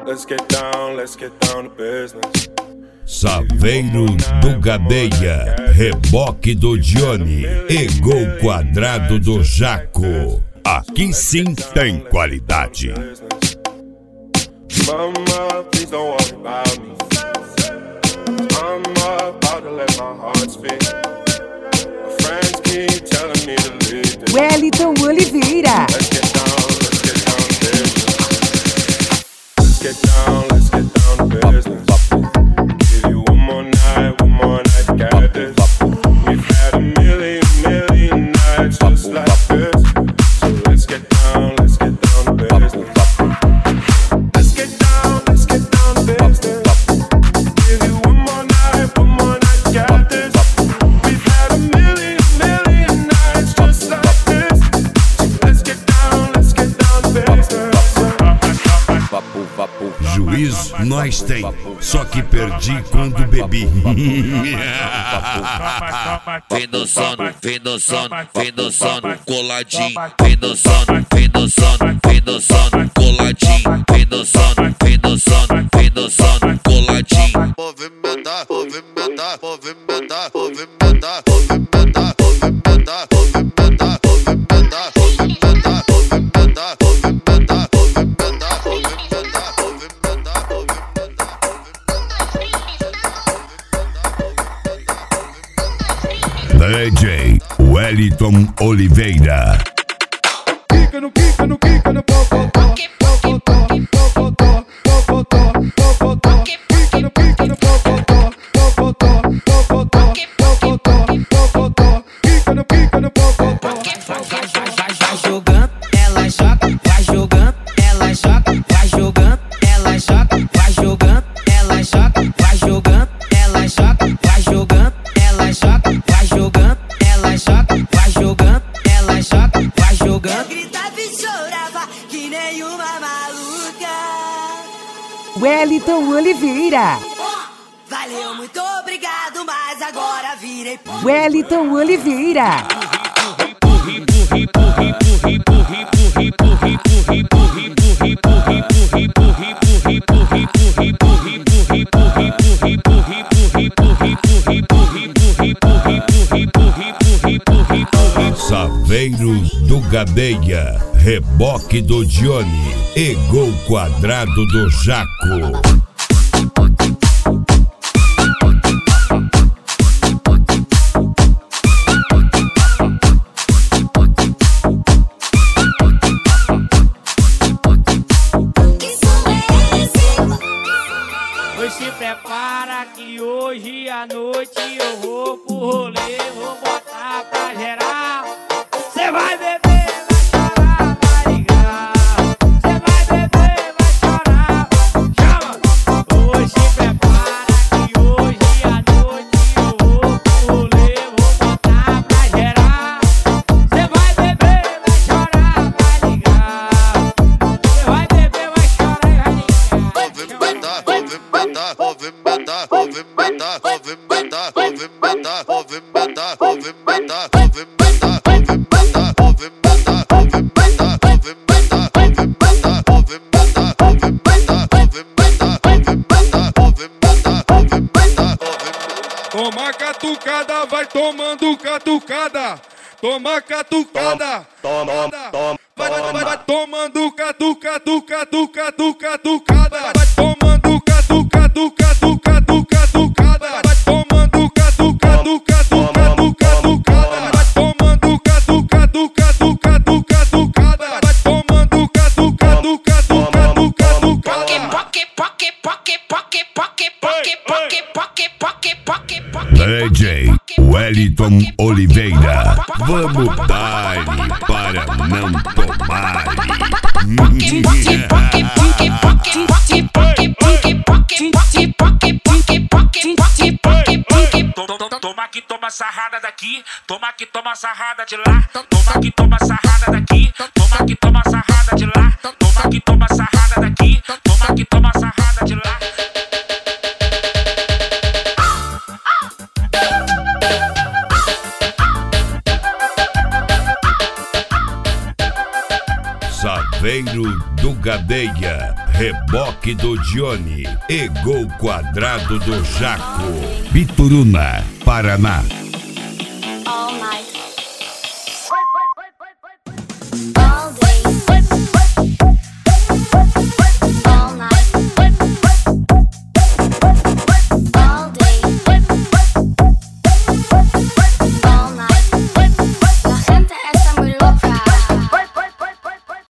let's get down to business. Saveiro do Gadeia, reboque do Dione e gol quadrado do Jaco. Aqui sim tem qualidade. Mama, please don't worry about me. I'm about to let my heart speak. My friends keep telling me to leave this. Wellington Oliveira. Let's get down to business. Let's get down to business. Give you one more night, got this. We've had a million nights just like this. So let's get down to business. Let's get down to business. Give you one more night, got this. We've had a million nights just like this. So let's get down to business. Juiz nós tem, só que perdi quando bebi. Vem no sono, vem no sono, vem no sono, coladinho. Vem no sono, vem no sono, vem no sono, coladinho. Vem no sono, vem no sono, vem no sono, coladinho. Movimentar, movimentar, movimentar, movimentar, movimentar, movimentar, movimentar, movimentar, movimentar, movimentar, movimentar, movimentar, DJ Wellington Oliveira. Quica no pocotó, pocotó, pocotó, pocotó, pocotó. Quica no pocotó, pocotó, pocotó, pocotó, pocotó. Quica no pocotó. Vai jogando, ela joga, vai jogando, ela joga, vai jogando, ela joga, vai jogando, ela joga, vai jogando, ela joga, vai jogando, ela joga, vai jogando, ela joga, vai jogando, ela joga, vai jogando. Eu gritava e chorava que nem uma maluca. Wellington Oliveira. Valeu, muito obrigado, mas agora virei. Wellington Oliveira. Saveiro do Gadeia, reboque do Dione e gol quadrado do Jaco. Pois se prepara que hoje à noite eu vou pro rolê, vou botar pra geral. Cê vai beber, vai chorar, vai ligar. Cê vai beber, vai chorar, chama. Pois se prepara que hoje à noite eu vou pro rolê, vou botar pra geral. Cê vai beber, vai chorar, vai ligar. Cê vai beber, vai chorar e vai ligar. Movimentar, movimentar, movimentar, movimentar, movimentar, movimentar, movimentar, movimentar, movimentar, movimentar, movimentar, movimentar, movimentar, movimentar, movimentar, movimentar, movimentar. Toma catucada, vai tomando catucada. Toma catucada. Vai tomando catucada. Vai tomando catucada. Vai tomando catucada. Vai tomando catucada. Vai tomando DJ Wellington Oliveira. Vamos baile para não tomar. Toma que toma sarrada daqui, toma que toma sarrada de lá, toma que toma sarrada daqui, toma que toma sarrada de lá, toma que toma sarrada daqui, toma que toma sarrada de lá. Saveiro do Gadeia, Reboque do Johnny e Gol Quadrado do Jaco. Bituruna, Paraná.